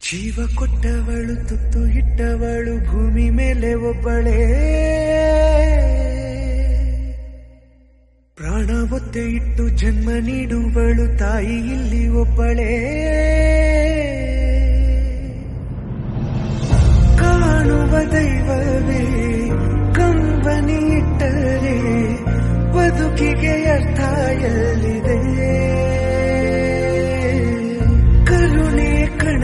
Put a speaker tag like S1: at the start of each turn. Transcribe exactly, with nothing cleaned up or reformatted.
S1: ಜೀವ ಕೊಟ್ಟವಳು ತುತ್ತು ಇಟ್ಟವಳು ಭೂಮಿ ಮೇಲೆ ಒಬ್ಬಳೇ, ಪ್ರಾಣ ಒತ್ತೆ ಇಟ್ಟು ಜನ್ಮ ನೀಡುವಳು ತಾಯಿ ಇಲ್ಲಿ ಒಬ್ಬಳೇ. ಕಾಣುವ ದೈವವೇ ಕಂಬನಿ ಇಟ್ಟರೆ ಬದುಕಿಗೆ ಅರ್ಥ ಎಲ್ಲಿದೆ?